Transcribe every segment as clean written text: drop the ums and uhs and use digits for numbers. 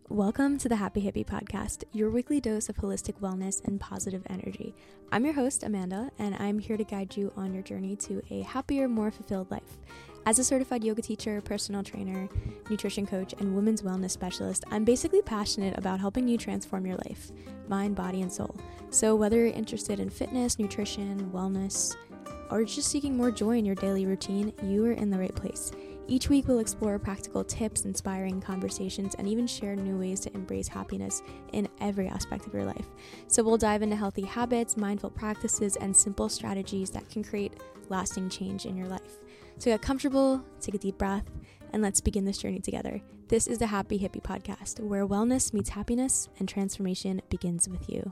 Welcome to the Happy Hippie Podcast, your weekly dose of holistic wellness and positive energy. I'm your host, Amanda, and I'm here to guide you on your journey to a happier, more fulfilled life. As a certified yoga teacher, personal trainer, nutrition coach, and women's wellness specialist, I'm basically passionate about helping you transform your life, mind, body, and soul. So whether you're interested in fitness, nutrition, wellness, or just seeking more joy in your daily routine, you are in the right place. Each week, we'll explore practical tips, inspiring conversations, and even share new ways to embrace happiness in every aspect of your life. So we'll dive into healthy habits, mindful practices, and simple strategies that can create lasting change in your life. So get comfortable, take a deep breath, and let's begin this journey together. This is the Happy Hippie Podcast, where wellness meets happiness and transformation begins with you.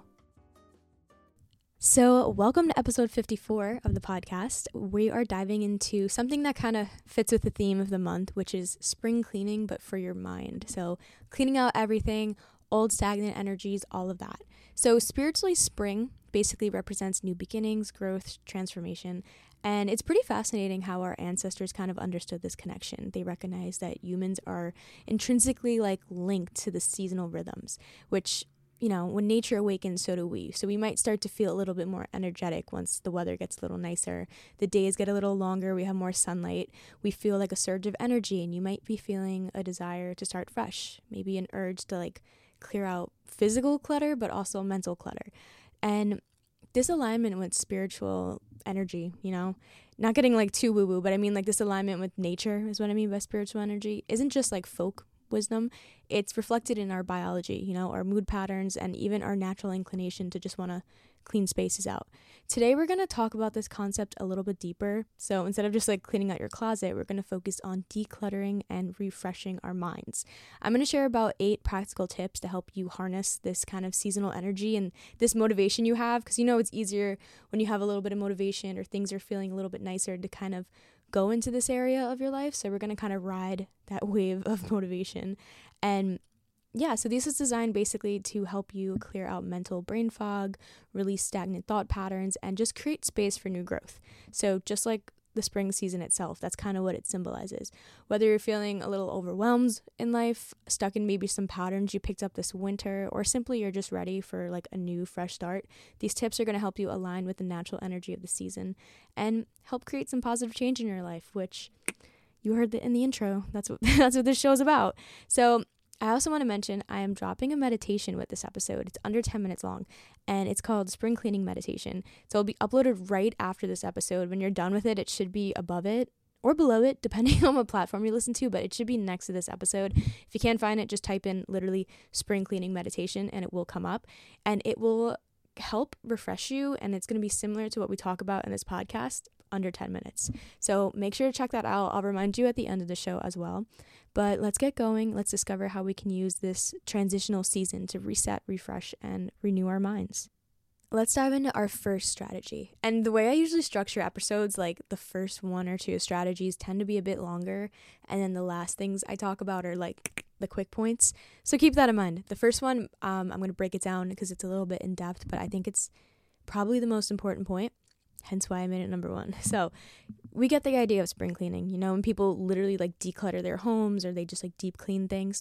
So welcome to episode 54 of the podcast. We are diving into something that kind of fits with the theme of the month, which is spring cleaning, but for your mind. So cleaning out everything, old stagnant energies, all of that. So spiritually, spring basically represents new beginnings, growth, transformation. And it's pretty fascinating how our ancestors kind of understood this connection. They recognized that humans are intrinsically linked to the seasonal rhythms, which when nature awakens, so do we. So we might start to feel a little bit more energetic once the weather gets a little nicer. The days get a little longer. We have more sunlight. We feel like a surge of energy, and you might be feeling a desire to start fresh. Maybe an urge to clear out physical clutter, but also mental clutter. And this alignment with spiritual energy, not getting too woo-woo, but I mean this alignment with nature is what I mean by spiritual energy, isn't just folk wisdom. It's reflected in our biology, our mood patterns, and even our natural inclination to just want to clean spaces out. Today, we're going to talk about this concept a little bit deeper. So instead of just cleaning out your closet, we're going to focus on decluttering and refreshing our minds. I'm going to share about 8 practical tips to help you harness this kind of seasonal energy and this motivation you have, because it's easier when you have a little bit of motivation or things are feeling a little bit nicer to kind of go into this area of your life. So we're going to kind of ride that wave of motivation. And so this is designed basically to help you clear out mental brain fog, release stagnant thought patterns, and just create space for new growth. So just like the spring season itself, that's kind of what it symbolizes. Whether you're feeling a little overwhelmed in life, stuck in maybe some patterns you picked up this winter, or simply you're just ready for a new fresh start, these tips are going to help you align with the natural energy of the season and help create some positive change in your life, which you heard in the intro. That's what this show is about. So I also want to mention I am dropping a meditation with this episode. It's under 10 minutes long, and it's called Spring Cleaning Meditation. So it'll be uploaded right after this episode. When you're done with it, it should be above it or below it, depending on what platform you listen to, but it should be next to this episode. If you can't find it, just type in literally Spring Cleaning Meditation, and it will come up, and it will help refresh you, and it's going to be similar to what we talk about in this podcast, under 10 minutes. So make sure to check that out. I'll remind you at the end of the show as well. But let's get going. Let's discover how we can use this transitional season to reset, refresh, and renew our minds. Let's dive into our first strategy. And the way I usually structure episodes, the first 1 or 2 strategies tend to be a bit longer, and then the last things I talk about are the quick points. So keep that in mind. The first one, I'm going to break it down because it's a little bit in depth, but I think it's probably the most important point. Hence why I made it number 1. So we get the idea of spring cleaning, when people literally declutter their homes or they just deep clean things.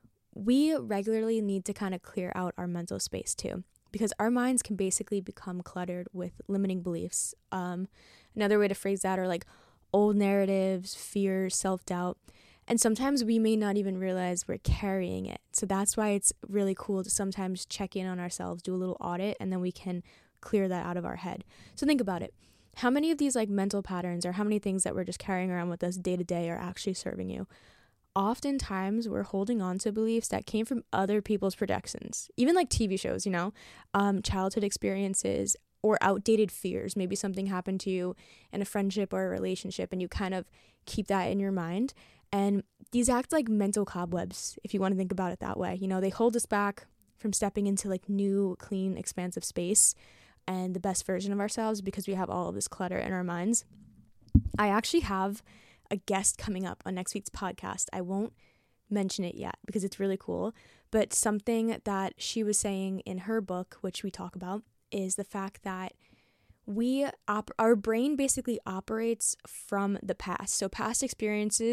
We regularly need to kind of clear out our mental space too, because our minds can basically become cluttered with limiting beliefs. Another way to phrase that are old narratives, fears, self-doubt. And sometimes we may not even realize we're carrying it. So that's why it's really cool to sometimes check in on ourselves, do a little audit, and then we can clear that out of our head. So think about it. How many of these mental patterns, or how many things that we're just carrying around with us day to day, are actually serving you? Oftentimes we're holding on to beliefs that came from other people's projections, even TV shows, childhood experiences or outdated fears. Maybe something happened to you in a friendship or a relationship, and you kind of keep that in your mind. And these act like mental cobwebs, if you want to think about it that way. They hold us back from stepping into new, clean, expansive space and the best version of ourselves, because we have all of this clutter in our minds. I actually have a guest coming up on next week's podcast. I won't mention it yet because it's really cool, but something that she was saying in her book, which we talk about, is the fact that our brain basically operates from the past. So past experiences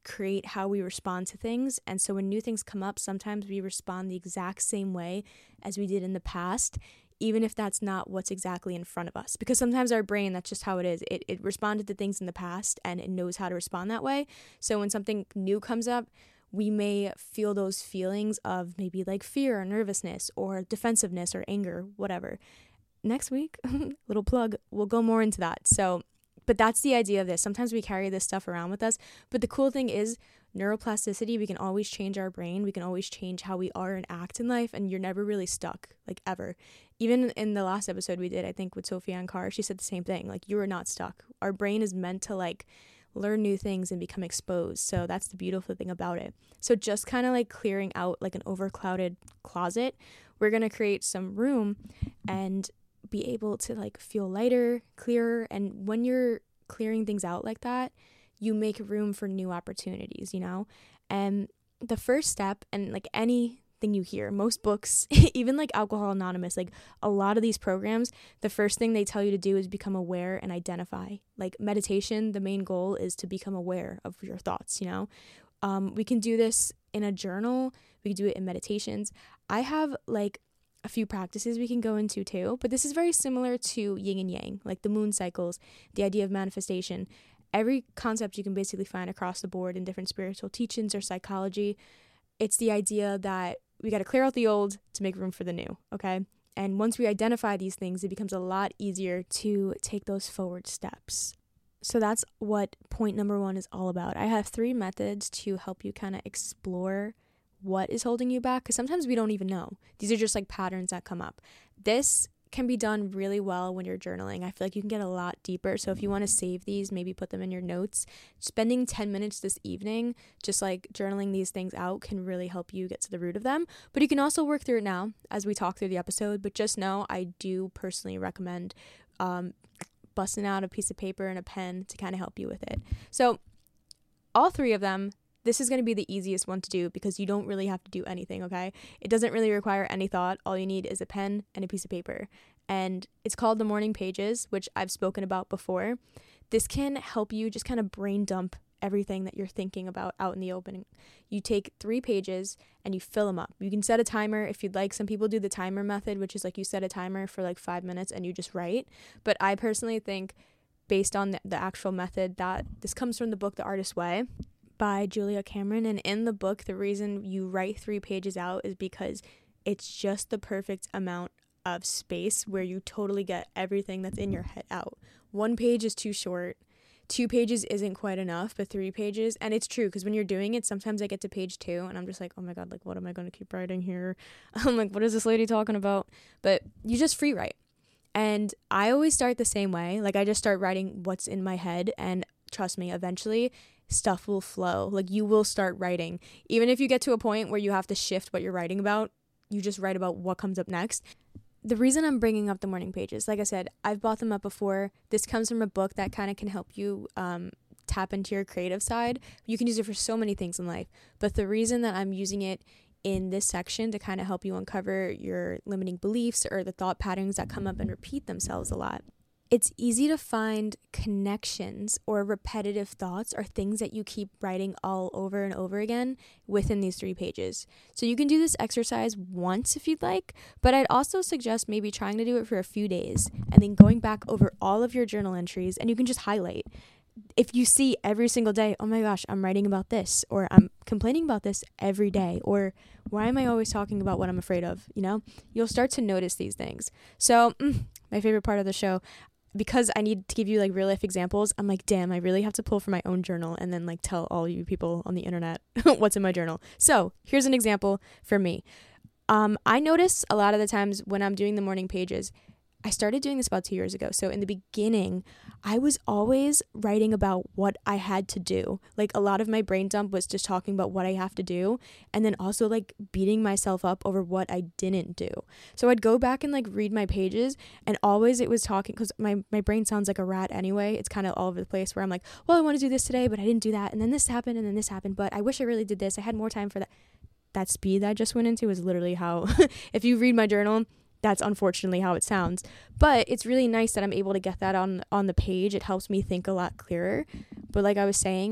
create how we respond to things. And so when new things come up, sometimes we respond the exact same way as we did in the past, even if that's not what's exactly in front of us. Because sometimes our brain, that's just how it is. It responded to things in the past and it knows how to respond that way. So when something new comes up, we may feel those feelings of maybe like fear or nervousness or defensiveness or anger, whatever. Next week, little plug, we'll go more into that. So, but that's the idea of this. Sometimes we carry this stuff around with us. But the cool thing is neuroplasticity. We can always change our brain. We can always change how we are and act in life. And you're never really stuck, like ever. Even in the last episode we did, I think with Sophia and Carr, she said the same thing. Like, you are not stuck. Our brain is meant to like learn new things and become exposed. So that's the beautiful thing about it. So just kind of like clearing out like an overclouded closet, we're going to create some room and be able to like feel lighter, clearer. And when you're clearing things out like that, you make room for new opportunities, you know? And the first step, and like anything you hear, most books, even like Alcohol Anonymous, like a lot of these programs, the first thing they tell you to do is become aware and identify. Like meditation, the main goal is to become aware of your thoughts, you know? We can do this in a journal. We can do it in meditations. I have like a few practices we can go into too, but this is very similar to yin and yang, like the moon cycles, the idea of manifestation. Every concept you can basically find across the board in different spiritual teachings or psychology. It's the idea that we got to clear out the old to make room for the new, okay? And once we identify these things, it becomes a lot easier to take those forward steps. So that's what point number 1 is all about. I have 3 methods to help you kind of explore what is holding you back, because sometimes we don't even know. These are just like patterns that come up. This can be done really well when you're journaling. I feel like you can get a lot deeper. So if you want to save these, maybe put them in your notes. Spending 10 minutes this evening just like journaling these things out can really help you get to the root of them. But you can also work through it now as we talk through the episode. But just know I do personally recommend busting out a piece of paper and a pen to kind of help you with it. So all 3 of them, this is going to be the easiest one to do because you don't really have to do anything, okay? It doesn't really require any thought. All you need is a pen and a piece of paper. And it's called the Morning Pages, which I've spoken about before. This can help you just kind of brain dump everything that you're thinking about out in the open. You take 3 pages and you fill them up. You can set a timer if you'd like. Some people do the timer method, which is like you set a timer for like 5 minutes and you just write. But I personally think, based on the actual method, that this comes from the book The Artist's Way by Julia Cameron. And in the book, the reason you write 3 pages out is because it's just the perfect amount of space where you totally get everything that's in your head out. 1 page is too short. 2 pages isn't quite enough, but 3 pages, and it's true, because when you're doing it, sometimes I get to page 2 and I'm just like, oh my god, like what am I going to keep writing here? I'm like, what is this lady talking about? But you just free write. And I always start the same way. Like, I just start writing what's in my head, and trust me, eventually stuff will flow. Like, you will start writing. Even if you get to a point where you have to shift what you're writing about, you just write about what comes up next. The reason I'm bringing up the Morning Pages, like I said, I've bought them up before. This comes from a book that kind of can help you tap into your creative side. You can use it for so many things in life. But the reason that I'm using it in this section to kind of help you uncover your limiting beliefs or the thought patterns that come up and repeat themselves a lot. It's easy to find connections or repetitive thoughts or things that you keep writing all over and over again within these 3 pages. So you can do this exercise once if you'd like, but I'd also suggest maybe trying to do it for a few days and then going back over all of your journal entries, and you can just highlight. If you see every single day, oh my gosh, I'm writing about this, or I'm complaining about this every day, or why am I always talking about what I'm afraid of, you know? You'll start to notice these things. So my favorite part of the show, because I need to give you like real life examples, I'm like, damn, I really have to pull from my own journal and then like tell all you people on the internet what's in my journal. So here's an example for me. I notice a lot of the times when I'm doing the Morning Pages, I started doing this about 2 years ago. So in the beginning, I was always writing about what I had to do. Like, a lot of my brain dump was just talking about what I have to do, and then also like beating myself up over what I didn't do. So I'd go back and like read my pages, and always it was talking, because my brain sounds like a rat anyway. It's kind of all over the place where I'm like, well, I want to do this today, but I didn't do that. And then this happened, and then this happened, but I wish I really did this. I had more time for that. That speed that I just went into is literally how, if you read my journal, that's unfortunately how it sounds. But it's really nice that I'm able to get that on the page. It helps me think a lot clearer. But like I was saying,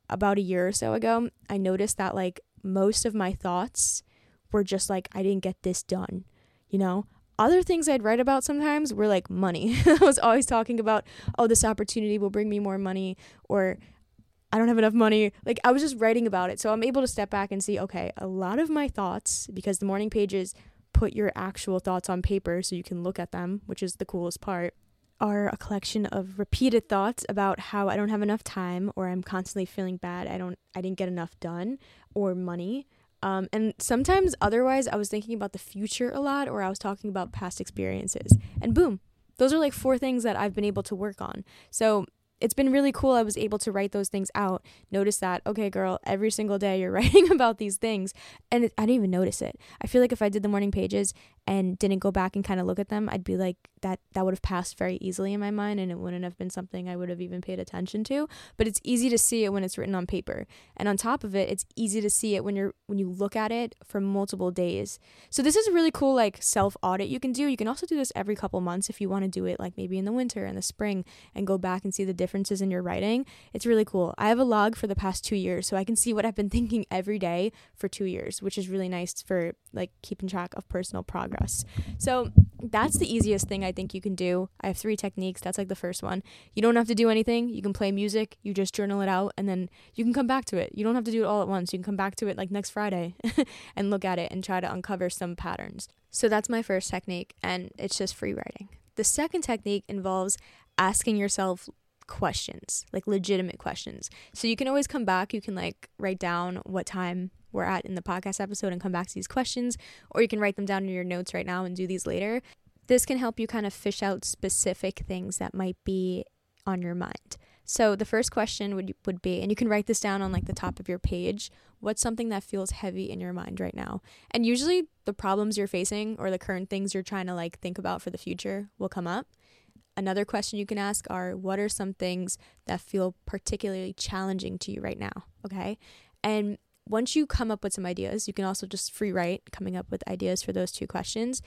about a year or so ago, I noticed that like most of my thoughts were just like, I didn't get this done, you know? Other things I'd write about sometimes were like money. I was always talking about, oh, this opportunity will bring me more money, or I don't have enough money. Like, I was just writing about it. So I'm able to step back and see, okay, a lot of my thoughts, because the morning pages put your actual thoughts on paper so you can look at them, which is the coolest part, are a collection of repeated thoughts about how I don't have enough time, or I'm constantly feeling bad, I didn't get enough done, or money. And sometimes otherwise I was thinking about the future a lot, or I was talking about past experiences, and boom, those are like 4 things that I've been able to work on. So it's been really cool. I was able to write those things out. Notice that, okay, girl, every single day you're writing about these things. And I didn't even notice it. I feel like if I did the morning pages and didn't go back and kind of look at them, I'd be like, that would have passed very easily in my mind, and it wouldn't have been something I would have even paid attention to. But it's easy to see it when it's written on paper. And on top of it, it's easy to see it when you look at it for multiple days. So this is a really cool like self-audit you can do. You can also do this every couple months if you want to do it like maybe in the winter and the spring, and go back and see the differences in your writing. It's really cool. I have a log for the past 2 years, so I can see what I've been thinking every day for 2 years, which is really nice for like keeping track of personal progress. So that's the easiest thing I think you can do. I have 3 techniques. That's like the first one. You don't have to do anything. You can play music. You just journal it out, and then you can come back to it. You don't have to do it all at once. You can come back to it like next Friday and look at it and try to uncover some patterns. So that's my first technique, and it's just free writing. The second technique involves asking yourself questions, like legitimate questions. So you can always come back. You can like write down what time we're at in the podcast episode and come back to these questions, or you can write them down in your notes right now and do these later. This can help you kind of fish out specific things that might be on your mind. So the first question would be, and you can write this down on like the top of your page, what's something that feels heavy in your mind right now? And usually the problems you're facing or the current things you're trying to like think about for the future will come up. Another question you can ask are, what are some things that feel particularly challenging to you right now? Okay. And once you come up with some ideas, you can also just free write, coming up with ideas for those 2 questions.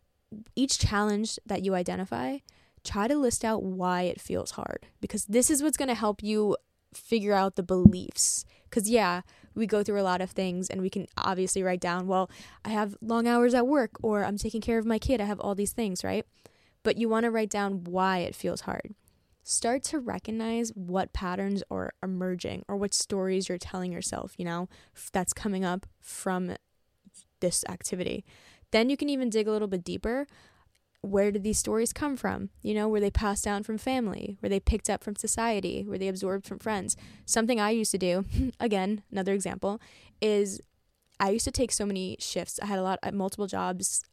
Each challenge that you identify, try to list out why it feels hard, because this is what's going to help you figure out the beliefs. Because yeah, we go through a lot of things, and we can obviously write down, well, I have long hours at work, or I'm taking care of my kid. I have all these things, right? But you want to write down why it feels hard. Start to recognize what patterns are emerging, or what stories you're telling yourself, that's coming up from this activity. Then you can even dig a little bit deeper. Where did these stories come from? Were they passed down from family? Were they picked up from society? Were they absorbed from friends? Something I used to do, again, another example, is I used to take so many shifts. I had multiple jobs.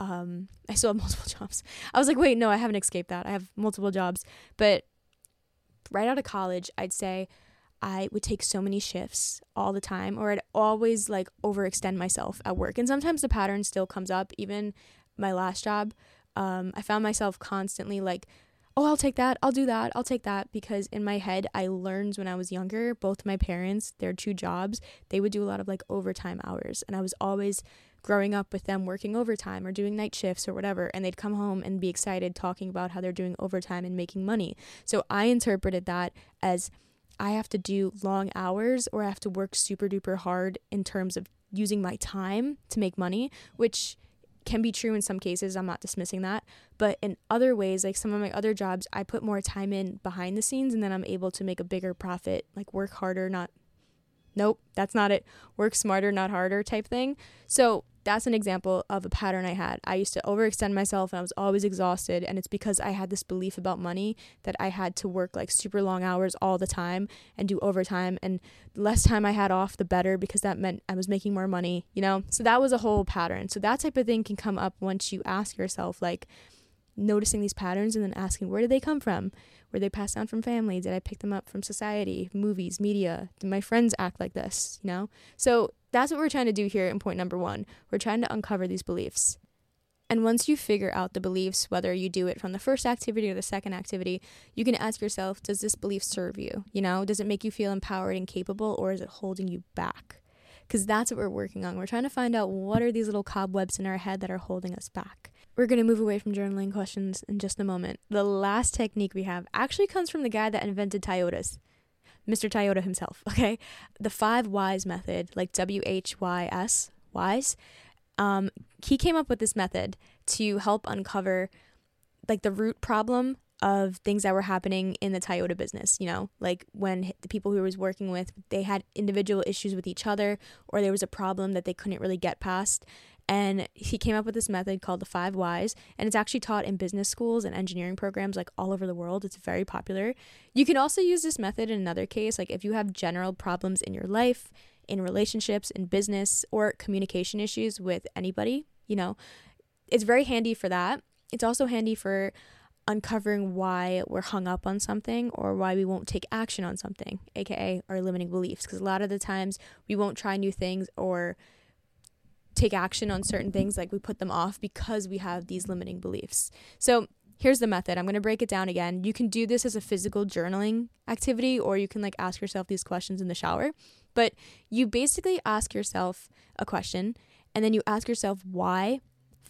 I still have multiple jobs. I was like, wait, no, I haven't escaped that. I have multiple jobs. But right out of college, I'd say I would take so many shifts all the time, or I'd always like overextend myself at work. And sometimes the pattern still comes up. Even my last job, I found myself constantly like, oh, I'll take that. I'll do that. I'll take that. Because in my head, I learned when I was younger, both my parents, their 2 jobs, they would do a lot of like overtime hours. And I was always growing up with them working overtime or doing night shifts or whatever. And they'd come home and be excited talking about how they're doing overtime and making money. So I interpreted that as I have to do long hours, or I have to work super duper hard in terms of using my time to make money, which can be true in some cases. I'm not dismissing that. But in other ways, like some of my other jobs, I put more time in behind the scenes, and then I'm able to make a bigger profit, like work harder, nope, that's not it. Work smarter, not harder type thing. So that's an example of a pattern I had. I used to overextend myself, and I was always exhausted. And it's because I had this belief about money that I had to work like super long hours all the time and do overtime. And the less time I had off, the better, because that meant I was making more money, So that was a whole pattern. So that type of thing can come up once you ask yourself, like, noticing these patterns and then asking, where did they come from? Were they passed down from family? Did I pick them up from society, movies, media? Did my friends act like this? So that's what we're trying to do here in point number 1. We're trying to uncover these beliefs. And once you figure out the beliefs, whether you do it from the first activity or the second activity, you can ask yourself, does this belief serve you? Does it make you feel empowered and capable, or is it holding you back? Because that's what we're working on. We're trying to find out, what are these little cobwebs in our head that are holding us back? We're going to move away from journaling questions in just a moment. The last technique we have actually comes from the guy that invented Toyotas. Mr. Toyota himself, okay? The 5 whys method, like WHYS, whys, he came up with this method to help uncover like the root problem of things that were happening in the Toyota business, like when the people who he was working with, they had individual issues with each other, or there was a problem that they couldn't really get past. And he came up with this method called the 5 whys, and it's actually taught in business schools and engineering programs like all over the world. It's very popular. You can also use this method in another case, like if you have general problems in your life, in relationships, in business, or communication issues with anybody, it's very handy for that. It's also handy for uncovering why we're hung up on something or why we won't take action on something, aka our limiting beliefs, because a lot of the times we won't try new things or take action on certain things, like we put them off because we have these limiting beliefs. So here's the method. I'm going to break it down again. You can do this as a physical journaling activity, or you can like ask yourself these questions in the shower. But you basically ask yourself a question, and then you ask yourself why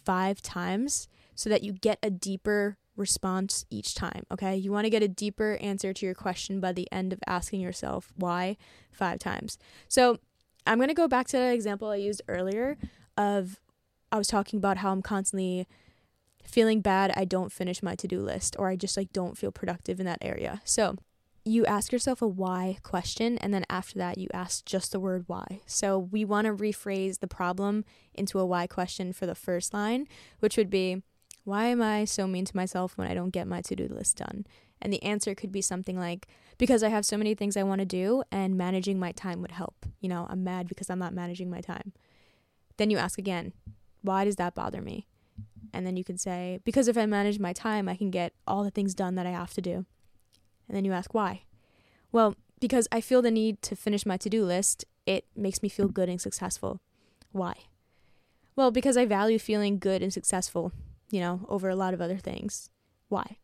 5 times so that you get a deeper response each time, okay? You want to get a deeper answer to your question by the end of asking yourself why 5 times. So I'm going to go back to that example I used earlier of I was talking about how I'm constantly feeling bad I don't finish my to-do list, or I just like don't feel productive in that area. So you ask yourself a why question, and then after that you ask just the word why. So we want to rephrase the problem into a why question for the first line, which would be, why am I so mean to myself when I don't get my to-do list done? And the answer could be something like, because I have so many things I want to do and managing my time would help. I'm mad because I'm not managing my time. Then you ask again, why does that bother me? And then you can say, because if I manage my time, I can get all the things done that I have to do. And then you ask why? Well, because I feel the need to finish my to-do list. It makes me feel good and successful. Why? Well, because I value feeling good and successful, over a lot of other things. Why?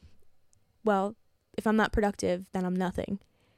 Well, if I'm not productive, then I'm nothing.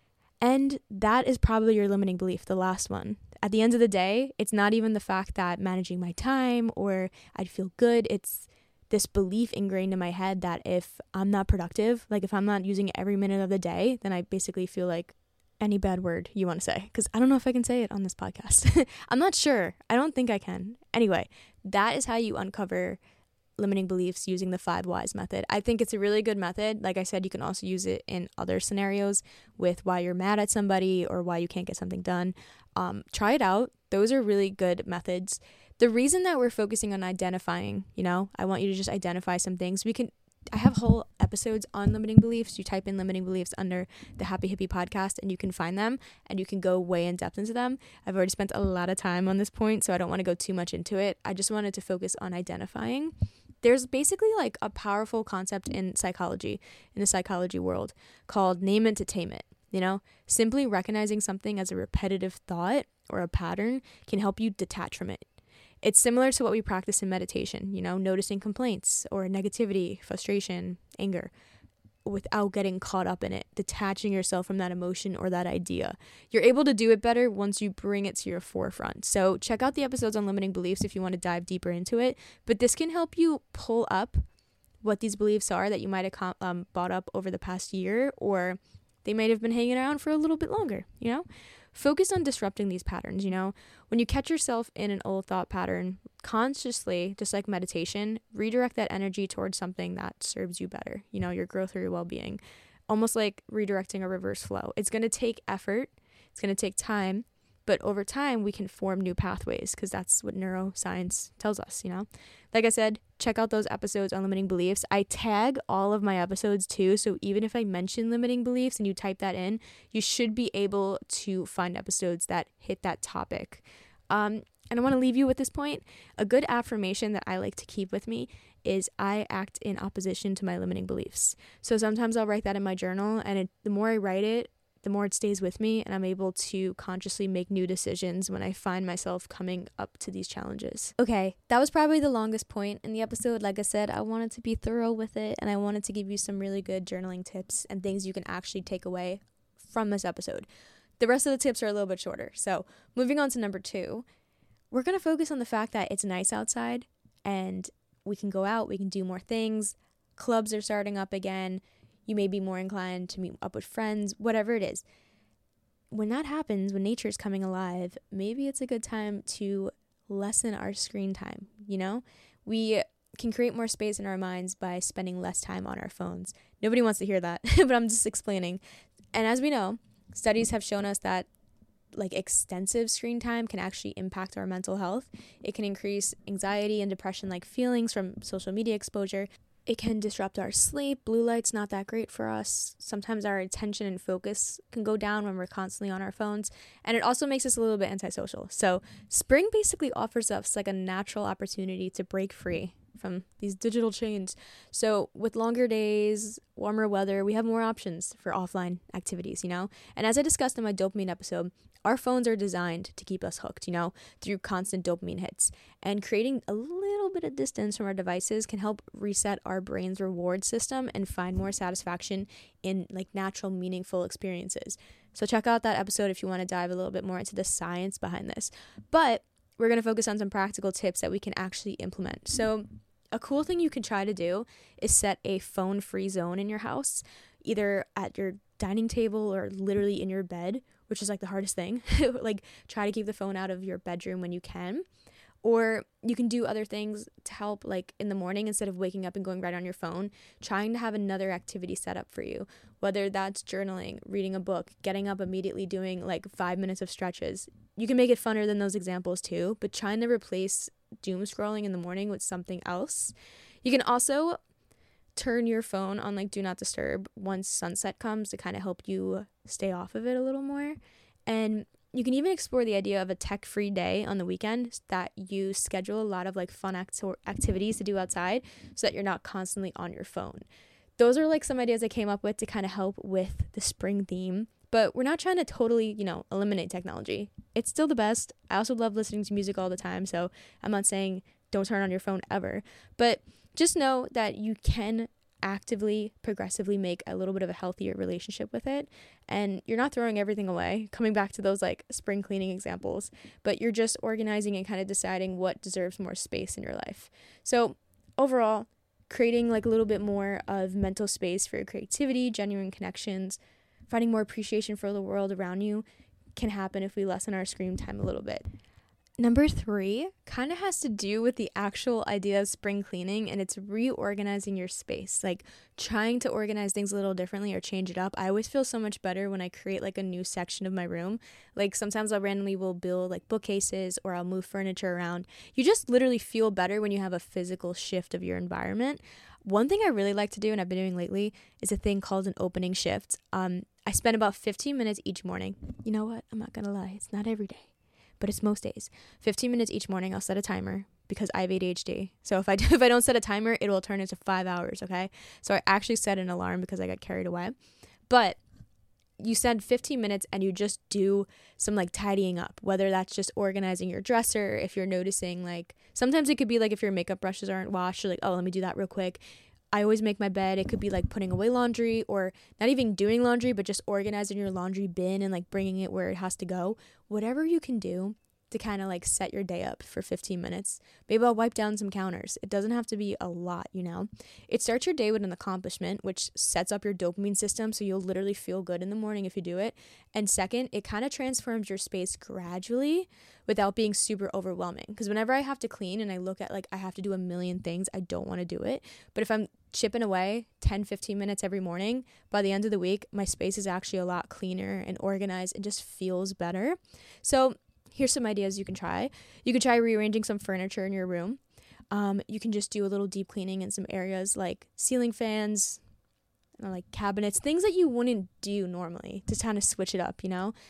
And that is probably your limiting belief, the last one. At the end of the day, it's not even the fact that managing my time or I'd feel good. It's this belief ingrained in my head that if I'm not productive, like if I'm not using every minute of the day, then I basically feel like any bad word you want to say. Because I don't know if I can say it on this podcast. I'm not sure. I don't think I can. Anyway, that is how you uncover limiting beliefs using the 5 whys method. I think it's a really good method. Like I said, you can also use it in other scenarios with why you're mad at somebody or why you can't get something done. Try it out. Those are really good methods. The reason that we're focusing on identifying, I want you to just identify some things. I have whole episodes on limiting beliefs. You type in limiting beliefs under the Happy Hippie podcast and you can find them and you can go way in depth into them. I've already spent a lot of time on this point, so I don't want to go too much into it. I just wanted to focus on identifying. There's basically like a powerful concept in psychology, in the psychology world, called name it to tame it. Simply recognizing something as a repetitive thought or a pattern can help you detach from it. It's similar to what we practice in meditation, noticing complaints or negativity, frustration, anger, without getting caught up in it, detaching yourself from that emotion or that idea. You're able to do it better once you bring it to your forefront. So check out the episodes on limiting beliefs if you want to dive deeper into it. But this can help you pull up what these beliefs are that you might have bought up over the past year, or they might have been hanging around for a little bit longer, Focus on disrupting these patterns, When you catch yourself in an old thought pattern, consciously, just like meditation, redirect that energy towards something that serves you better, your growth or your well-being. Almost like redirecting a reverse flow. It's going to take effort. It's going to take time. But over time, we can form new pathways because that's what neuroscience tells us, Like I said, check out those episodes on limiting beliefs. I tag all of my episodes too, so even if I mention limiting beliefs and you type that in, you should be able to find episodes that hit that topic. And I want to leave you with this point. A good affirmation that I like to keep with me is I act in opposition to my limiting beliefs. So sometimes I'll write that in my journal, and the more I write it, the more it stays with me, and I'm able to consciously make new decisions when I find myself coming up to these challenges. Okay, that was probably the longest point in the episode. Like I said, I wanted to be thorough with it, and I wanted to give you some really good journaling tips and things you can actually take away from this episode. The rest of the tips are a little bit shorter. So moving on to number 2, we're going to focus on the fact that it's nice outside, and we can go out, we can do more things. Clubs are starting up again. You may be more inclined to meet up with friends, whatever it is. when that happens, when nature's coming alive, maybe it's a good time to lessen our screen time. We can create more space in our minds by spending less time on our phones. Nobody wants to hear that, but I'm just explaining. And as we know, studies have shown us that extensive screen time can actually impact our mental health. It can increase anxiety and depression like feelings from social media exposure. It can disrupt our sleep. Blue light's not that great for us. Sometimes our attention and focus can go down when we're constantly on our phones. And it also makes us a little bit antisocial. So spring basically offers us a natural opportunity to break free from these digital chains. So with longer days, warmer weather, we have more options for offline activities, And as I discussed in my dopamine episode, our phones are designed to keep us hooked, through constant dopamine hits. And creating a little bit of distance from our devices can help reset our brain's reward system and find more satisfaction in natural, meaningful experiences. So check out that episode if you want to dive a little bit more into the science behind this. But we're going to focus on some practical tips that we can actually implement. So a cool thing you can try to do is set a phone-free zone in your house, either at your dining table or literally in your bed, which is the hardest thing. Try to keep the phone out of your bedroom when you can. Or you can do other things to help, in the morning, instead of waking up and going right on your phone, trying to have another activity set up for you, whether that's journaling, reading a book, getting up immediately, doing 5 minutes of stretches. You can make it funner than those examples too, but trying to replace doom scrolling in the morning with something else. You can also turn your phone on do not disturb once sunset comes to kind of help you stay off of it a little more. And you can even explore the idea of a tech-free day on the weekend that you schedule a lot of fun activities to do outside so that you're not constantly on your phone. Those are some ideas I came up with to kind of help with the spring theme. But we're not trying to totally, eliminate technology. It's still the best. I also love listening to music all the time, so I'm not saying don't turn on your phone ever. But just know that you can actively, progressively make a little bit of a healthier relationship with it. And you're not throwing everything away, coming back to those spring cleaning examples, but you're just organizing and kind of deciding what deserves more space in your life. So overall, creating a little bit more of mental space for your creativity, genuine connections, finding more appreciation for the world around you can happen if we lessen our screen time a little bit. Number 3 kind of has to do with the actual idea of spring cleaning, and it's reorganizing your space, trying to organize things a little differently or change it up. I always feel so much better when I create a new section of my room. Sometimes I'll randomly will build bookcases, or I'll move furniture around. You just literally feel better when you have a physical shift of your environment. One thing I really like to do, and I've been doing lately, is a thing called an opening shift. I spend about 15 minutes each morning. You know what? I'm not gonna lie. It's not every day, but it's most days. 15 minutes each morning, I'll set a timer because I have ADHD. So if I don't set a timer, it will turn into 5 hours, okay? So I actually set an alarm because I got carried away. But you spend 15 minutes and you just do some tidying up, whether that's just organizing your dresser, if you're noticing sometimes it could be if your makeup brushes aren't washed, you're oh, let me do that real quick. I always make my bed. It could be putting away laundry, or not even doing laundry, but just organizing your laundry bin and bringing it where it has to go. Whatever you can do to kind of set your day up for 15 minutes. Maybe I'll wipe down some counters. It doesn't have to be a lot, It starts your day with an accomplishment, which sets up your dopamine system, so you'll literally feel good in the morning if you do it. And second, it kind of transforms your space gradually without being super overwhelming. Because whenever I have to clean and I look at I have to do a million things, I don't want to do it. But if I'm chipping away 10-15 minutes every morning, by the end of the week, my space is actually a lot cleaner and organized and just feels better. So here's some ideas you can try. You can try rearranging some furniture in your room. You can just do a little deep cleaning in some areas like ceiling fans, cabinets, things that you wouldn't do normally to kind of switch it up, You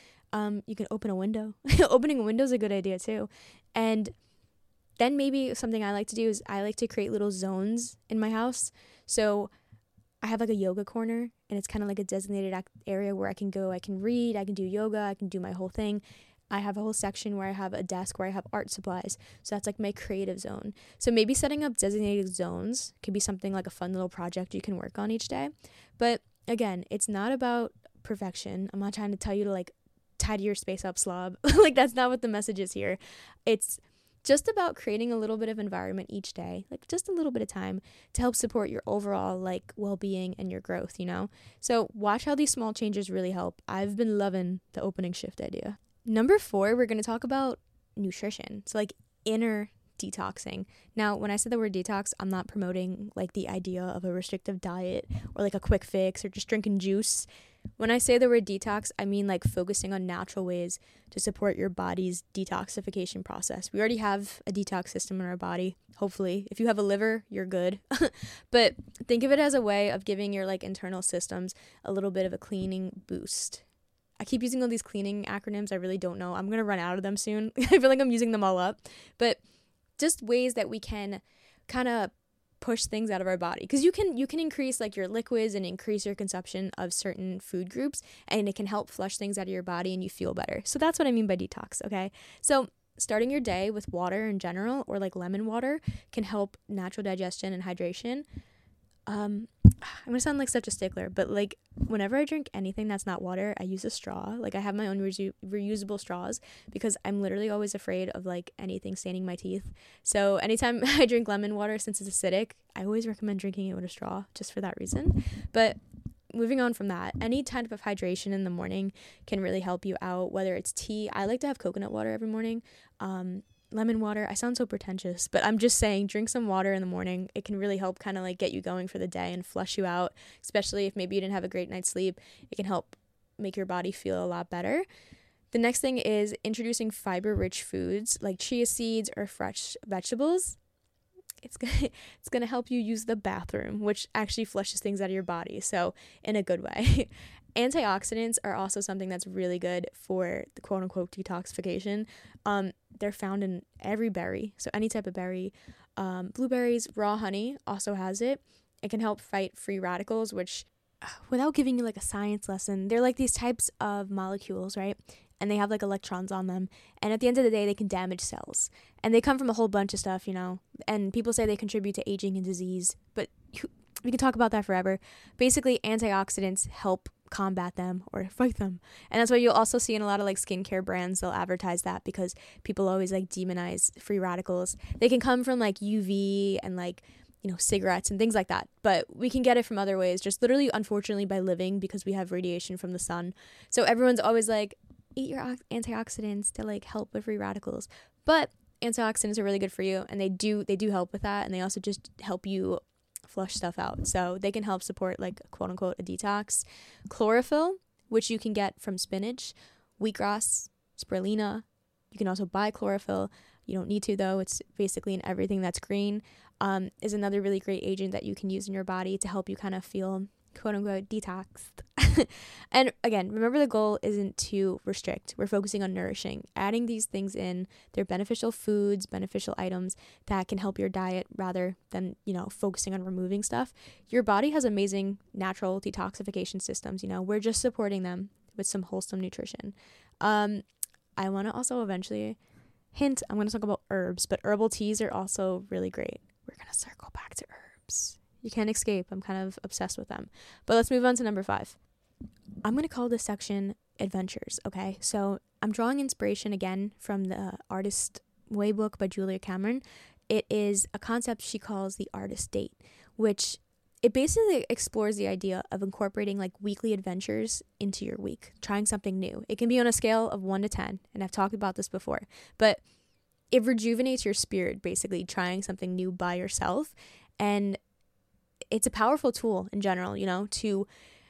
can open a window. Opening a window is a good idea too. And then maybe something I like to do is I like to create little zones in my house. So I have a yoga corner, and it's kind of a designated area where I can go, I can read, I can do yoga, I can do my whole thing. I have a whole section where I have a desk where I have art supplies. So that's my creative zone. So maybe setting up designated zones could be something a fun little project you can work on each day. But again, it's not about perfection. I'm not trying to tell you to tidy your space up, slob. That's not what the message is here. It's just about creating a little bit of environment each day, like just a little bit of time to help support your overall like well-being and your growth, you know? So watch how these small changes really help. I've been loving the opening shift idea. Number 4, we're going to talk about nutrition. So like inner detoxing. Now, when I said the word detox, I'm not promoting like the idea of a restrictive diet or like a quick fix or just drinking juice. When I say the word detox, I mean like focusing on natural ways to support your body's detoxification process. We already have a detox system in our body, hopefully. If you have a liver, you're good. But think of it as a way of giving your like internal systems a little bit of a cleaning boost. I keep using all these cleaning acronyms. I really don't know. I'm going to run out of them soon. I feel like I'm using them all up. But just ways that we can kind of push things out of our body, because you can increase like your liquids and increase your consumption of certain food groups, and it can help flush things out of your body and you feel better. So that's what I mean by detox. Okay, so starting your day with water in general, or like lemon water, can help natural digestion and hydration. I'm gonna sound like such a stickler, but like whenever I drink anything that's not water, I use a straw. Like I have my own reusable straws, because I'm literally always afraid of like anything staining my teeth. So anytime I drink lemon water, since it's acidic, I always recommend drinking it with a straw, just for that reason. But moving on from that, any type of hydration in the morning can really help you out, whether it's tea. I like to have coconut water every morning. Lemon water. I sound so pretentious, but I'm just saying, drink some water in the morning. It can really help kind of like get you going for the day and flush you out, especially if maybe you didn't have a great night's sleep. It can help make your body feel a lot better. The next thing is introducing fiber-rich foods like chia seeds or fresh vegetables. It's gonna help you use the bathroom, which actually flushes things out of your body, so in a good way. Antioxidants are also something that's really good for the quote-unquote detoxification. They're found in every berry, so any type of berry. Blueberries, raw honey also has it. It can help fight free radicals, which, without giving you like a science lesson, they're like these types of molecules, right? And they have like electrons on them. And at the end of the day, they can damage cells. And they come from a whole bunch of stuff, you know? And people say they contribute to aging and disease, but we can talk about that forever. Basically, antioxidants help combat them or fight them. And that's why you'll also see in a lot of like skincare brands, they'll advertise that, because people always like demonize free radicals. They can come from like UV and like, you know, cigarettes and things like that, but we can get it from other ways, just literally, unfortunately, by living, because we have radiation from the sun. So everyone's always like, eat your antioxidants to like help with free radicals. But antioxidants are really good for you, and they do help with that, and they also just help you flush stuff out. So they can help support like quote unquote a detox. Chlorophyll, which you can get from spinach, wheatgrass, spirulina. You can also buy chlorophyll. You don't need to though. It's basically in everything that's green. Is another really great agent that you can use in your body to help you kind of feel quote unquote detoxed. And again, remember, the goal isn't to restrict. We're focusing on nourishing, adding these things in. They're beneficial foods, beneficial items that can help your diet, rather than, you know, focusing on removing stuff. Your body has amazing natural detoxification systems. You know, we're just supporting them with some wholesome nutrition. I want to also eventually hint, I'm going to talk about herbs, but herbal teas are also really great. We're going to circle back to herbs. You can't escape. I'm kind of obsessed with them. But let's move on to number 5. I'm going to call this section adventures, okay? So I'm drawing inspiration again from the Artist Way book by Julia Cameron. It is a concept she calls the artist date, which it basically explores the idea of incorporating like weekly adventures into your week, trying something new. It can be on a scale of 1 to 10, and I've talked about this before, but it rejuvenates your spirit, basically trying something new by yourself. And it's a powerful tool in general, you know, to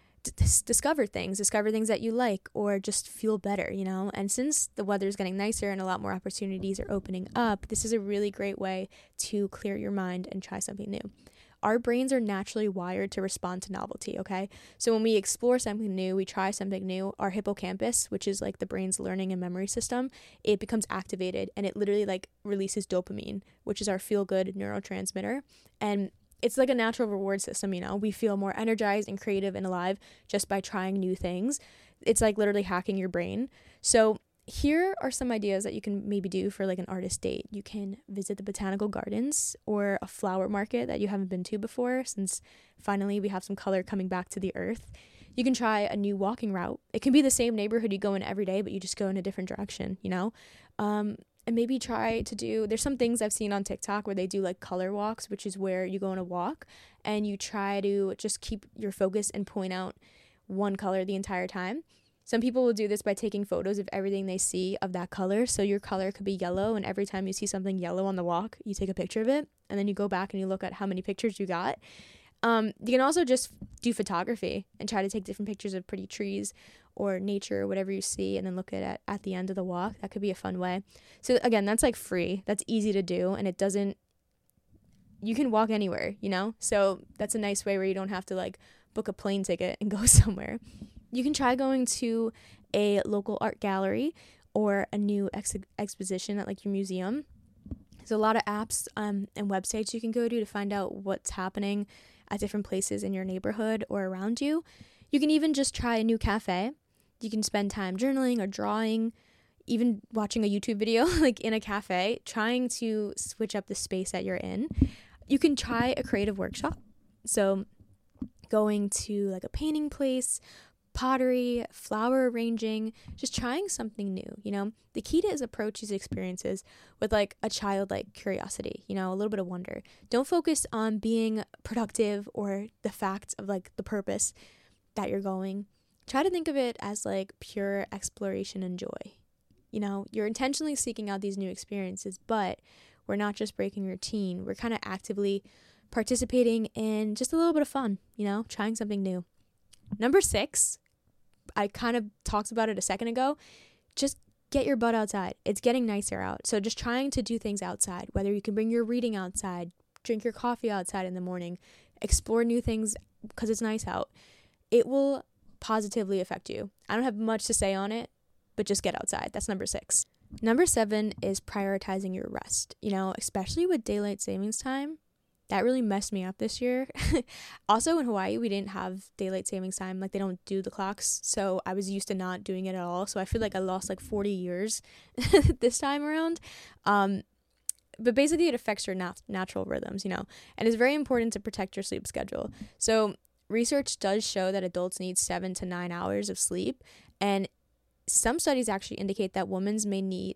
discover things that you like, or just feel better, you know. And since the weather is getting nicer and a lot more opportunities are opening up, this is a really great way to clear your mind and try something new. Our brains are naturally wired to respond to novelty, okay? So when we explore something new, we try something new, our hippocampus, which is like the brain's learning and memory system, it becomes activated, and it literally like releases dopamine, which is our feel-good neurotransmitter. And it's like a natural reward system, you know. We feel more energized and creative and alive just by trying new things. It's like literally hacking your brain. So here are some ideas that you can maybe do for like an artist date. You can visit the botanical gardens or a flower market that you haven't been to before, since finally we have some color coming back to the earth. You can try a new walking route. It can be the same neighborhood you go in every day, but you just go in a different direction, you know. And maybe try to do, there's some things I've seen on TikTok where they do like color walks, which is where you go on a walk and you try to just keep your focus and point out one color the entire time. Some people will do this by taking photos of everything they see of that color. So your color could be yellow, and every time you see something yellow on the walk, you take a picture of it, and then you go back and you look at how many pictures you got. You can also just do photography and try to take different pictures of pretty trees or nature or whatever you see, and then look at the end of the walk. That could be a fun way. So again, that's like free. That's easy to do, and you can walk anywhere, So that's a nice way where you don't have to like book a plane ticket and go somewhere. You can try going to a local art gallery or a new exposition at like your museum. There's a lot of apps and websites you can go to find out what's happening at different places in your neighborhood or around you. You can even just try a new cafe. You can spend time journaling or drawing, even watching a YouTube video like in a cafe, trying to switch up the space that you're in. You can try a creative workshop. So going to like a painting place, pottery, flower arranging, just trying something new. The key is approach these experiences with like a childlike curiosity, a little bit of wonder. Don't focus on being productive or the fact of like the purpose that you're going. Try to think of it as like pure exploration and joy. You're intentionally seeking out these new experiences, but we're not just breaking routine. We're kind of actively participating in just a little bit of fun, trying something new. Number 6, I kind of talked about it a second ago. Just get your butt outside. It's getting nicer out. So just trying to do things outside, whether you can bring your reading outside, drink your coffee outside in the morning, explore new things because it's nice out. It will positively affect you. I don't have much to say on it, but just get outside. That's number 6. Number 7 is prioritizing your rest. Especially with daylight savings time. That really messed me up this year. Also in Hawaii, we didn't have daylight savings time. Like they don't do the clocks. So I was used to not doing it at all. So I feel like I lost like 40 years this time around. But basically it affects your natural rhythms, and it's very important to protect your sleep schedule. So research does show that adults need 7 to 9 hours of sleep. And some studies actually indicate that women may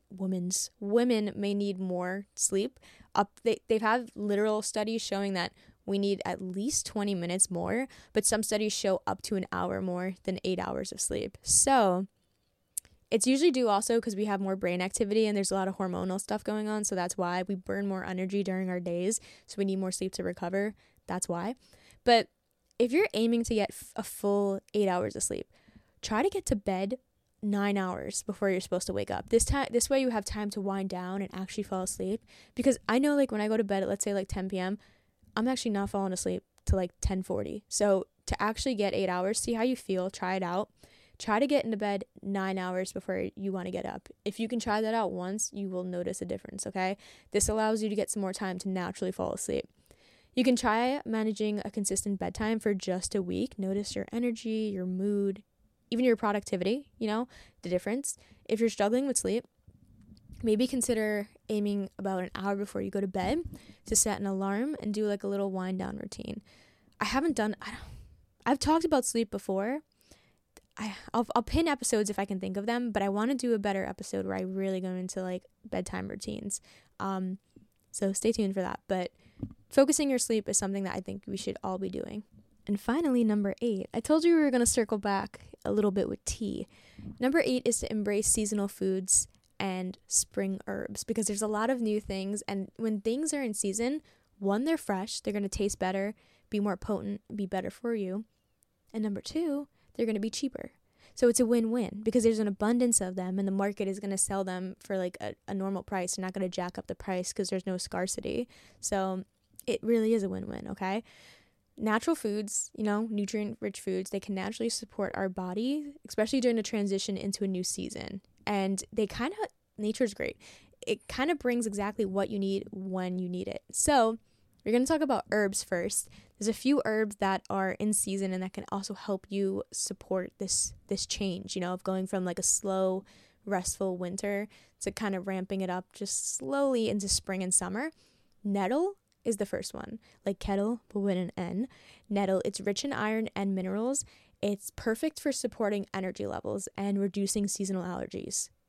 need more sleep. They've had literal studies showing that we need at least 20 minutes more, but some studies show up to an hour more than 8 hours of sleep. So it's usually due also because we have more brain activity and there's a lot of hormonal stuff going on. So that's why we burn more energy during our days. So we need more sleep to recover. That's why. But if you're aiming to get a full 8 hours of sleep, try to get to bed 9 hours before you're supposed to wake up. This way you have time to wind down and actually fall asleep. Because I know like when I go to bed at let's say like 10 p.m., I'm actually not falling asleep till like 10:40. So to actually get 8 hours, see how you feel, try it out. Try to get into bed 9 hours before you want to get up. If you can try that out once, you will notice a difference, okay? This allows you to get some more time to naturally fall asleep. You can try managing a consistent bedtime for just a week. Notice your energy, your mood, even your productivity, the difference. If you're struggling with sleep, maybe consider aiming about an hour before you go to bed to set an alarm and do like a little wind down routine. I've talked about sleep before. I'll pin episodes if I can think of them, but I want to do a better episode where I really go into like bedtime routines. So stay tuned for that. But focusing your sleep is something that I think we should all be doing. And finally, number 8. I told you we were going to circle back a little bit with tea. Number 8 is to embrace seasonal foods and spring herbs because there's a lot of new things. And when things are in season, 1, they're fresh. They're going to taste better, be more potent, be better for you. And number 2, they're going to be cheaper. So it's a win-win because there's an abundance of them and the market is going to sell them for like a normal price. They're not going to jack up the price because there's no scarcity. So it really is a win-win, okay? Natural foods, nutrient-rich foods, they can naturally support our body, especially during the transition into a new season. And nature's great. It kind of brings exactly what you need when you need it. So we're going to talk about herbs first. There's a few herbs that are in season and that can also help you support this change, of going from like a slow, restful winter to kind of ramping it up just slowly into spring and summer. Nettle is the first one, like kettle, but with an N. Nettle, it's rich in iron and minerals. It's perfect for supporting energy levels and reducing seasonal allergies.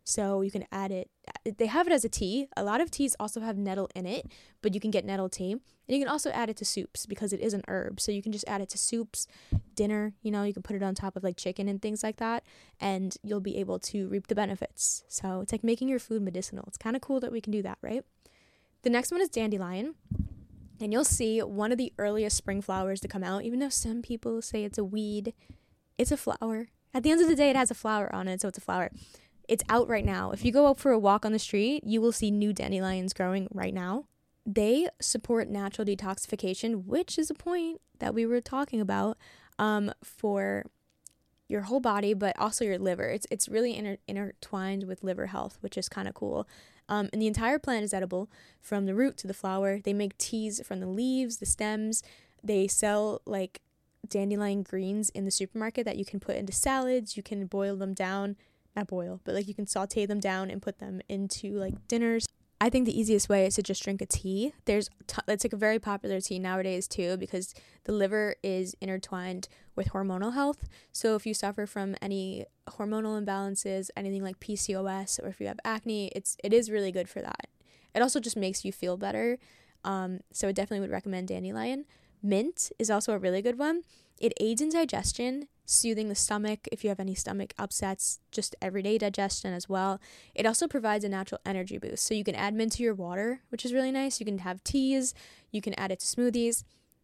So you can add it. They have it as a tea. A lot of teas also have nettle in it, but you can get nettle tea. And you can also add it to soups because it is an herb. So you can just add it to soups, dinner, you can put it on top of like chicken and things like that, and you'll be able to reap the benefits. So it's like making your food medicinal. It's kind of cool that we can do that, right? The next one is dandelion. And you'll see one of the earliest spring flowers to come out, even though some people say it's a weed, it's a flower. At the end of the day, it has a flower on it, so it's a flower. It's out right now. If you go out for a walk on the street, you will see new dandelions growing right now. They support natural detoxification, which is a point that we were talking about for your whole body, but also your liver. It's really intertwined with liver health, which is kind of cool. And the entire plant is edible from the root to the flower. They make teas from the leaves, the stems. They sell like dandelion greens in the supermarket that you can put into salads. You can boil them down, not boil, but like you can saute them down and put them into like dinners. I think the easiest way is to just drink a tea. It's like a very popular tea nowadays too, because the liver is intertwined with hormonal health. So if you suffer from any hormonal imbalances, anything like PCOS, or if you have acne, it is really good for that. It also just makes you feel better. So I definitely would recommend dandelion. Mint is also a really good one. It aids in digestion, soothing the stomach if you have any stomach upsets, just everyday digestion as well. It also provides a natural energy boost. So you can add mint to your water, which is really nice. You can have teas, you can add it to smoothies.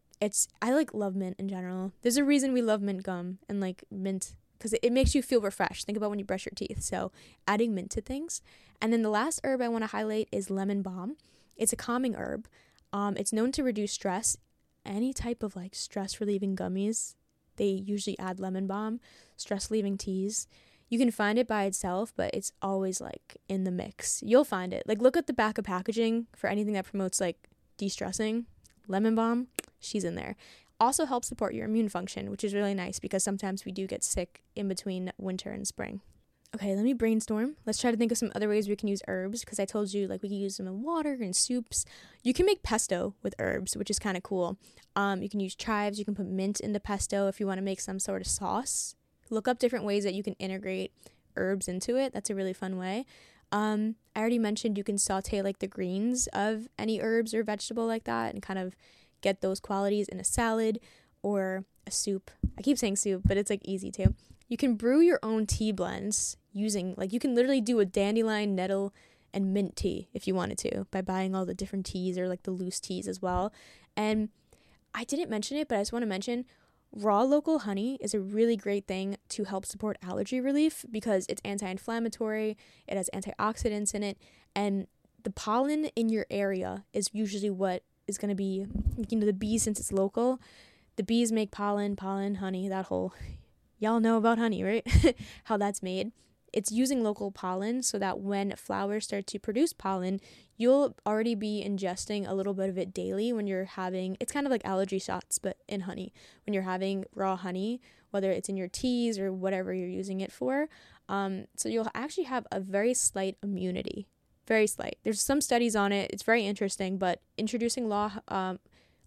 I love mint in general. There's a reason we love mint gum and like mint, because it makes you feel refreshed. Think about when you brush your teeth. So adding mint to things. And then the last herb I want to highlight is lemon balm. It's a calming herb. It's known to reduce stress. Any type of like stress relieving gummies, they usually add lemon balm. Stress relieving teas, you can find it by itself, but it's always like in the mix. You'll find it. Like look at the back of packaging for anything that promotes like de-stressing. Lemon balm, she's in there. Also helps support your immune function, which is really nice because sometimes we do get sick in between winter and spring. Okay, let me brainstorm. Let's try to think of some other ways we can use herbs, because I told you like we can use them in water and soups. You can make pesto with herbs, which is kind of cool. You can use chives. You can put mint into pesto if you want to make some sort of sauce. Look up different ways that you can integrate herbs into it. That's a really fun way. I already mentioned you can saute like the greens of any herbs or vegetable like that and kind of get those qualities in a salad or a soup. I keep saying soup, but it's like easy too. You can brew your own tea blends using, like you can literally do a dandelion, nettle, and mint tea if you wanted to by buying all the different teas or like the loose teas as well. And I didn't mention it, but I just want to mention raw local honey is a really great thing to help support allergy relief because it's anti-inflammatory, it has antioxidants in it, and the pollen in your area is usually what is going to be, the bees, since it's local, the bees make pollen, honey, that whole, y'all know about honey, right? How that's made. It's using local pollen so that when flowers start to produce pollen, you'll already be ingesting a little bit of it daily when you're having, it's kind of like allergy shots, but in honey. When you're having raw honey, whether it's in your teas or whatever you're using it for. So you'll actually have a very slight immunity. Very slight. There's some studies on it. It's very interesting, but introducing raw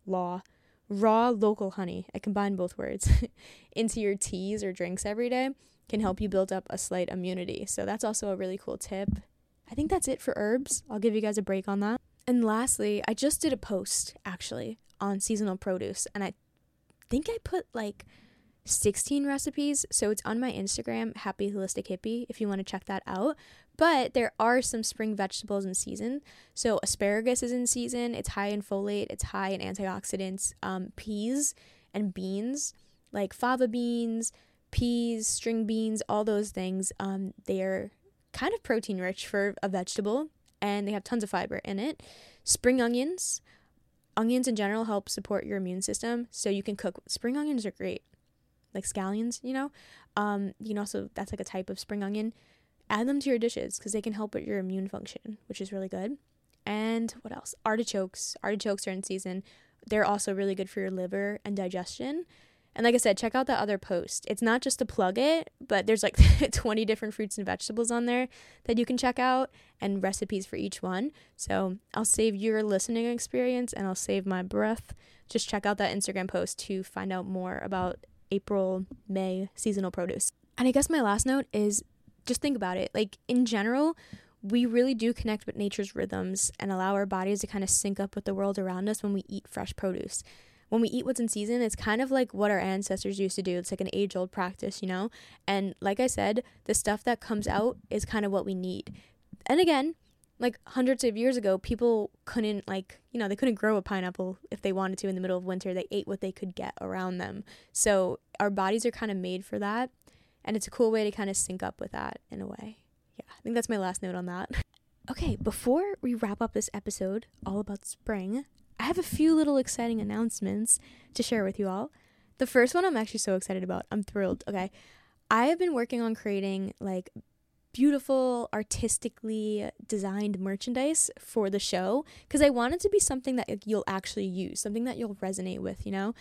local honey, I combine both words, into your teas or drinks every day can help you build up a slight immunity. So that's also a really cool tip. I think that's it for herbs. I'll give you guys a break on that. And lastly, I just did a post actually on seasonal produce, and I think I put like 16 recipes. So it's on my Instagram, Happy Holistic Hippie, if you want to check that out. But there are some spring vegetables in season. So asparagus is in season. It's high in folate. It's high in antioxidants. Peas and beans, like fava beans, peas, string beans, all those things. They are kind of protein rich for a vegetable, and they have tons of fiber in it. Spring onions in general help support your immune system. So you can cook. Spring onions are great. Like scallions, you can also, that's like a type of spring onion. Add them to your dishes because they can help with your immune function, which is really good. And what else? Artichokes are in season. They're also really good for your liver and digestion. And like I said, check out that other post. It's not just to plug it, but there's like 20 different fruits and vegetables on there that you can check out and recipes for each one. So I'll save your listening experience and I'll save my breath. Just check out that Instagram post to find out more about April, May seasonal produce. And I guess my last note is just think about it. Like, in general, we really do connect with nature's rhythms and allow our bodies to kind of sync up with the world around us when we eat fresh produce. When we eat what's in season, it's kind of like what our ancestors used to do. It's like an age-old practice, you know? And like I said, the stuff that comes out is kind of what we need. And again, like hundreds of years ago, people couldn't, like, you know, they couldn't grow a pineapple if they wanted to in the middle of winter. They ate what they could get around them. So our bodies are kind of made for that. And it's a cool way to kind of sync up with that in a way. Yeah, I think that's my last note on that. Okay, before we wrap up this episode all about spring, I have a few little exciting announcements to share with you all. The first one I'm actually so excited about. I'm thrilled. Okay, I have been working on creating like beautiful, artistically designed merchandise for the show because I want it to be something that you'll actually use, something that you'll resonate with, you know?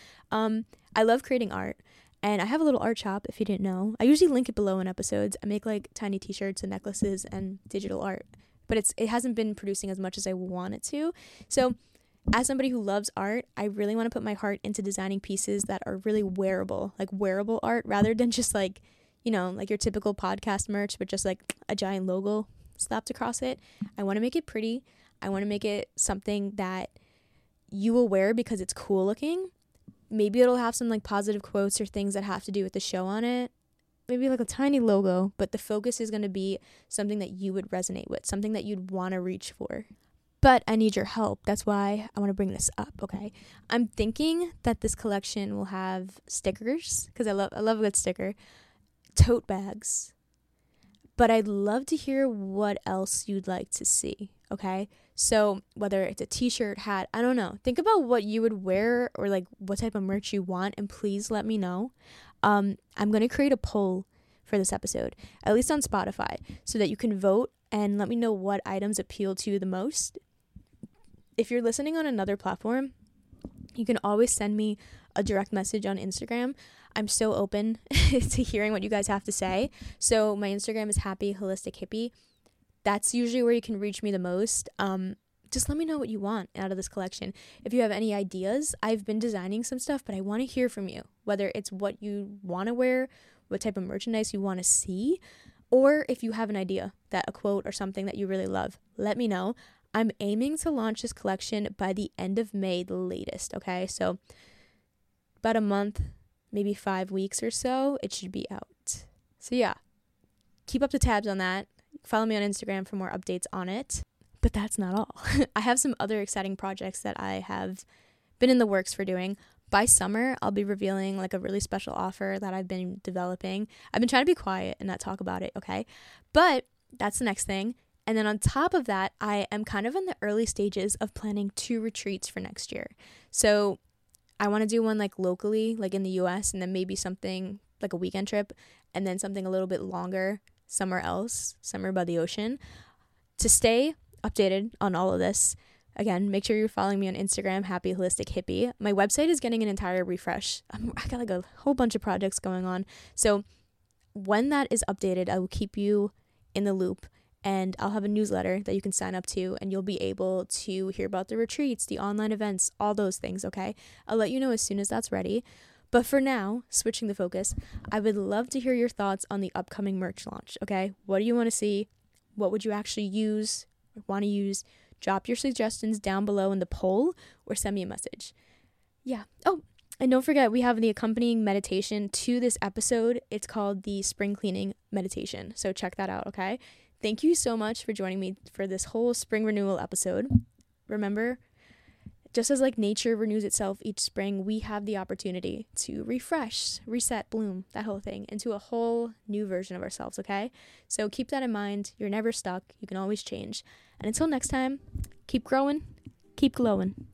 I love creating art. And I have a little art shop, if you didn't know. I usually link it below in episodes. I make like tiny t-shirts and necklaces and digital art. But it hasn't been producing as much as I want it to. So as somebody who loves art, I really want to put my heart into designing pieces that are really wearable, like wearable art, rather than just like, you know, like your typical podcast merch, but just like a giant logo slapped across it. I want to make it pretty. I want to make it something that you will wear because it's cool looking. Maybe it'll have some like positive quotes or things that have to do with the show on it. Maybe like a tiny logo, but the focus is going to be something that you would resonate with, something that you'd want to reach for. But I need your help. That's why I want to bring this up, okay? I'm thinking that this collection will have stickers, because I love a good sticker, tote bags. But I'd love to hear what else you'd like to see, okay? So whether it's a t-shirt, hat, I don't know. Think about what you would wear or like what type of merch you want, and please let me know. I'm going to create a poll for this episode, at least on Spotify, so that you can vote and let me know what items appeal to you the most. If you're listening on another platform, you can always send me a direct message on Instagram. I'm so open to hearing what you guys have to say. So my Instagram is Happy Holistic Hippie. That's usually where you can reach me the most. Just let me know what you want out of this collection. If you have any ideas, I've been designing some stuff, but I want to hear from you, whether it's what you want to wear, what type of merchandise you want to see, or if you have an idea, that a quote or something that you really love, let me know. I'm aiming to launch this collection by the end of May, the latest, okay? So about a month, maybe 5 weeks or so, it should be out. So yeah, keep up the tabs on that. Follow me on Instagram for more updates on it. But that's not all. I have some other exciting projects that I have been in the works for doing. By summer, I'll be revealing like a really special offer that I've been developing. I've been trying to be quiet and not talk about it, okay? But that's the next thing. And then on top of that, I am kind of in the early stages of planning 2 retreats for next year. So I want to do one like locally, like in the US, and then maybe something like a weekend trip, and then something a little bit longer somewhere else, somewhere by the ocean. To stay updated on all of this, again, make sure you're following me on Instagram, Happy Holistic Hippie. My website is getting an entire refresh. I got like a whole bunch of projects going on. So when that is updated, I will keep you in the loop, and I'll have a newsletter that you can sign up to, and you'll be able to hear about the retreats, the online events, all those things, okay? I'll let you know as soon as that's ready. But for now, switching the focus, I would love to hear your thoughts on the upcoming merch launch, okay? What do you want to see? What would you actually use or want to use? Drop your suggestions down below in the poll or send me a message. Yeah. Oh, and don't forget, we have the accompanying meditation to this episode. It's called the Spring Cleaning Meditation. So check that out, okay? Thank you so much for joining me for this whole spring renewal episode. Remember, just as like nature renews itself each spring, we have the opportunity to refresh, reset, bloom, that whole thing into a whole new version of ourselves, okay? So keep that in mind. You're never stuck. You can always change. And until next time, keep growing, keep glowing.